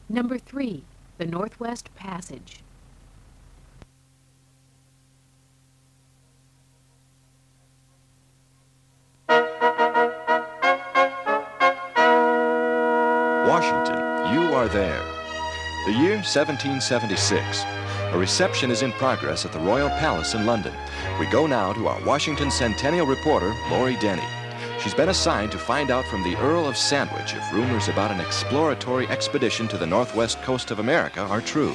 Number 3, the Northwest Passage. Washington, you are there. The year 1776. A reception is in progress at the Royal Palace in London. We go now to our Washington Centennial reporter, Lori Denny. She's been assigned to find out from the Earl of Sandwich if rumors about an exploratory expedition to the northwest coast of America are true.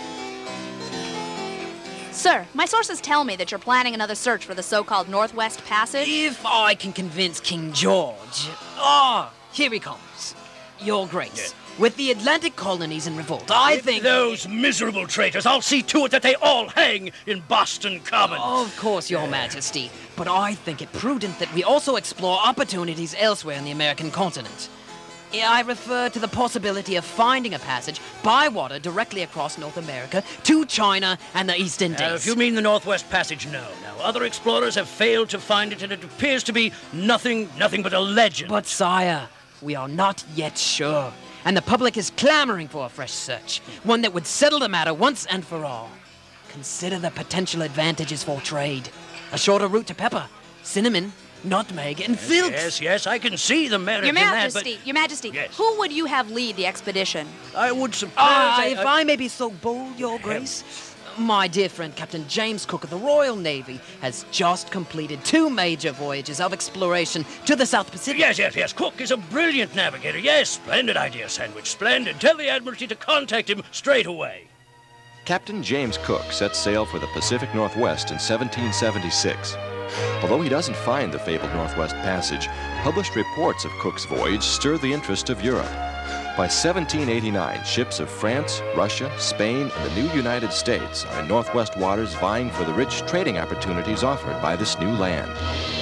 Sir, my sources tell me that you're planning another search for the so-called Northwest Passage. If I can convince King George... here he comes. Your Grace. With the Atlantic colonies in revolt, I think... Those miserable traitors, I'll see to it that they all hang in Boston Common. Of course, Your Majesty. But I think it prudent that we also explore opportunities elsewhere in the American continent. I refer to the possibility of finding a passage by water directly across North America to China and the East Indies. If you mean the Northwest Passage, no. Now, other explorers have failed to find it, and it appears to be nothing but a legend. But, sire, we are not yet sure. And the public is clamoring for a fresh search, one that would settle the matter once and for all. Consider the potential advantages for trade. A shorter route to pepper, cinnamon, nutmeg, and filth. Yes, I can see the merit in that, but... Your Majesty, Yes. who would you have lead the expedition? I would suppose... If I may be so bold, Your Grace... My dear friend Captain James Cook of the Royal Navy has just completed 2 major voyages of exploration to the South Pacific. Yes. Cook is a brilliant navigator. Yes, splendid idea, Sandwich. Splendid. Tell the Admiralty to contact him straight away. Captain James Cook set sail for the Pacific Northwest in 1776. Although he doesn't find the fabled Northwest Passage, published reports of Cook's voyage stir the interest of Europe. By 1789, ships of France, Russia, Spain, and the new United States are in Northwest waters vying for the rich trading opportunities offered by this new land.